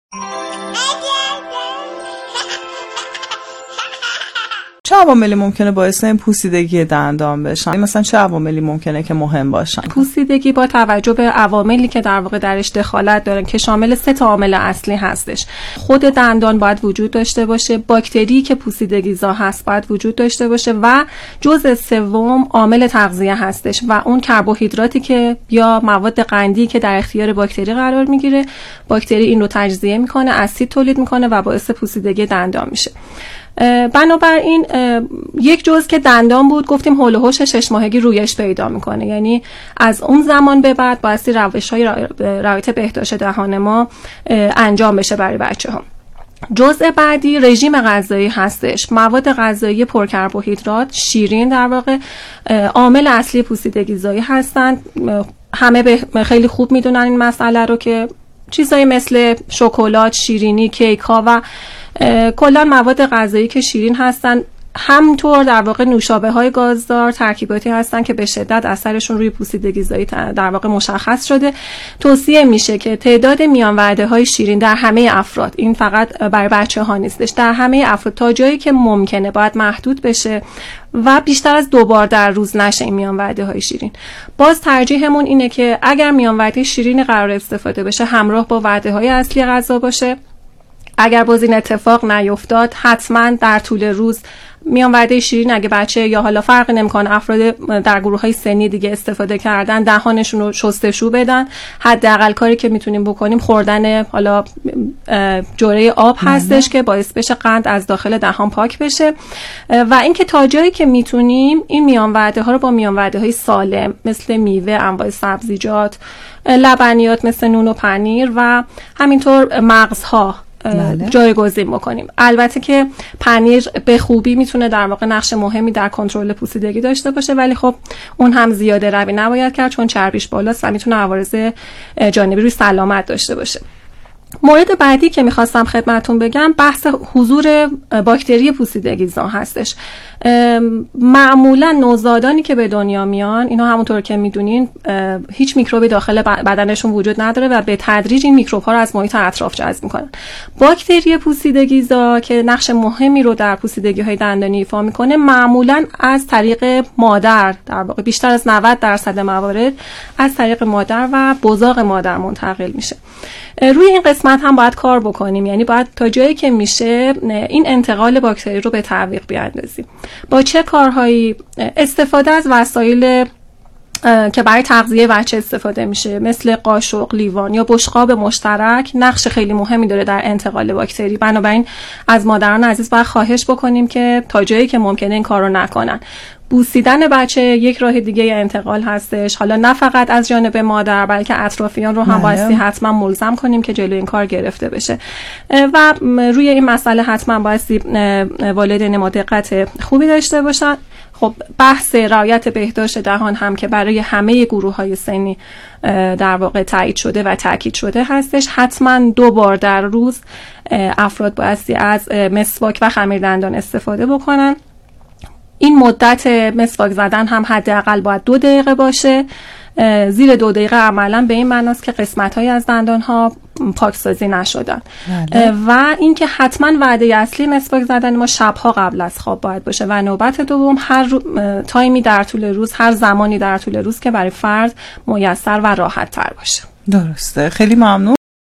چه عواملی ممکنه باعث این پوسیدگی دندان بشن؟ مثلا چه عواملی ممکنه که مهم باشن؟ پوسیدگی با توجه به عواملی که در واقع درش دخالت دارن که شامل 3 عامل اصلی هستش. خود دندان باید وجود داشته باشه، باکتری که پوسیدگی زا هست باید وجود داشته باشه و جزء سوم عامل تغذیه هستش و اون کربوهیدراتی که یا مواد قندی که در اختیار باکتری قرار میگیره، باکتری این رو تجزیه میکنه، اسید تولید میکنه و باعث پوسیدگی دندان میشه. بنابراین یک جزء که دندان بود گفتیم هول و هوش 6 ماهگی رویش پیدا میکنه، یعنی از اون زمان به بعد بایستی روایت بهداشت دهان ما انجام بشه برای بچه‌ها. جزء بعدی رژیم غذایی هستش. مواد غذایی پرکربوهیدرات، شیرین در واقع عامل اصلی پوسیدگی زایی هستند. همه خیلی خوب میدونن این مسئله رو که چیزایی مثل شکلات، شیرینی، کیک ها و کلا مواد غذایی که شیرین هستن، همطور در واقع نوشابه های گازدار ترکیباتی هستن که به شدت اثرشون روی پوسیدگی زایی در واقع مشخص شده. توصیه میشه که تعداد میان وعده های شیرین در همه افراد، این فقط برای بچه ها نیستش، در همه افراد تا جایی که ممکنه باید محدود بشه و بیشتر از 2 بار در روز نشه این میان وعده های شیرین. باز ترجیحمون اینه که اگر میان وعده شیرین قرار استفاده بشه همراه با وعده های اصلی غذا باشه. اگر باز این اتفاق نیفتاد حتما در طول روز میان وعده شیرین اگه بچه یا حالا فرق نمیکنه افراد در گروه‌های سنی دیگه استفاده کردن دهانشون رو شستشو بدن. حداقل کاری که میتونیم بکنیم خوردن حالا جرعه آب هستش که باعث بشه قند از داخل دهان پاک بشه و اینکه تا جایی که میتونیم این میان وعده ها رو با میان وعده های سالم مثل میوه، انواع سبزیجات، لبنیات مثل نون و پنیر و همینطور مغزها جایگزین بکنیم. البته که پنیر به خوبی میتونه در واقع نقش مهمی در کنترل پوسیدگی داشته باشه، ولی خب اون هم زیاده روی نباید کرد چون چربیش بالاست و میتونه عوارض جانبی روی سلامت داشته باشه. مورد بعدی که میخواستم خدمتون بگم بحث حضور باکتری پوسیدگی زا هستش. معمولا نوزادانی که به دنیا میان اینا همونطور که میدونین هیچ میکروبی داخل بدنشون وجود نداره و به تدریج این میکروب ها رو از محیط اطراف جذب میکنن. باکتری پوسیدگی زا که نقش مهمی رو در پوسیدگی های دندانی ایفا میکنه معمولا از طریق مادر، در واقع بیشتر از 90% موارد از طریق مادر و بزاق مادر منتقل میشه. روی این قسمت هم باید کار بکنیم، یعنی باید تا جایی که میشه این انتقال باکتری رو به تعویق بیاندازیم. با چه کارهایی؟ استفاده از وسایل که برای تغذیه بچه استفاده میشه مثل قاشق، لیوان یا بشقاب مشترک نقش خیلی مهمی داره در انتقال باکتری. بنابراین از مادران عزیز باید خواهش بکنیم که تا جایی که ممکنه این کار رو نکنن. بوسیدن بچه یک راه دیگه انتقال هستش، حالا نه فقط از جانب مادر بلکه اطرافیان رو هم بایستی حتما ملزم کنیم که جلوی این کار گرفته بشه و روی این مسئله حتما بایستی والدین ما دقت خوبی داشته باشن. خب بحث رعایت بهداشت دهان هم که برای همه گروه‌های سنی در واقع تایید شده و تاکید شده هستش. حتما 2 بار در روز افراد بایستی از مسواک و خمیردندان استفاده بکنن. این مدت مسواک زدن هم حداقل باید 2 دقیقه باشه. زیر 2 دقیقه عملا به این معناست که قسمت‌هایی از دندان‌ها پاکسازی نشدن. و اینکه حتما وعده اصلی مسواک زدن ما شب‌ها قبل از خواب باید باشه و نوبت دوم هر تایمی در طول روز، هر زمانی در طول روز که برای فرد میسر و راحت تر باشه. درسته، خیلی ممنون.